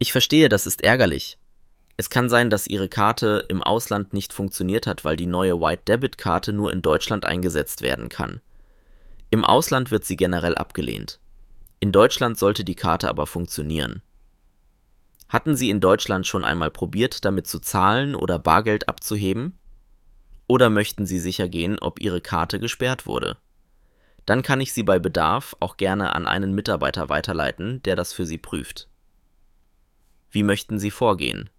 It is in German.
Ich verstehe, das ist ärgerlich. Es kann sein, dass Ihre Karte im Ausland nicht funktioniert hat, weil die neue White-Debit-Karte nur in Deutschland eingesetzt werden kann. Im Ausland wird sie generell abgelehnt. In Deutschland sollte die Karte aber funktionieren. Hatten Sie in Deutschland schon einmal probiert, damit zu zahlen oder Bargeld abzuheben? Oder möchten Sie sichergehen, ob Ihre Karte gesperrt wurde? Dann kann ich Sie bei Bedarf auch gerne an einen Mitarbeiter weiterleiten, der das für Sie prüft. Wie möchten Sie vorgehen?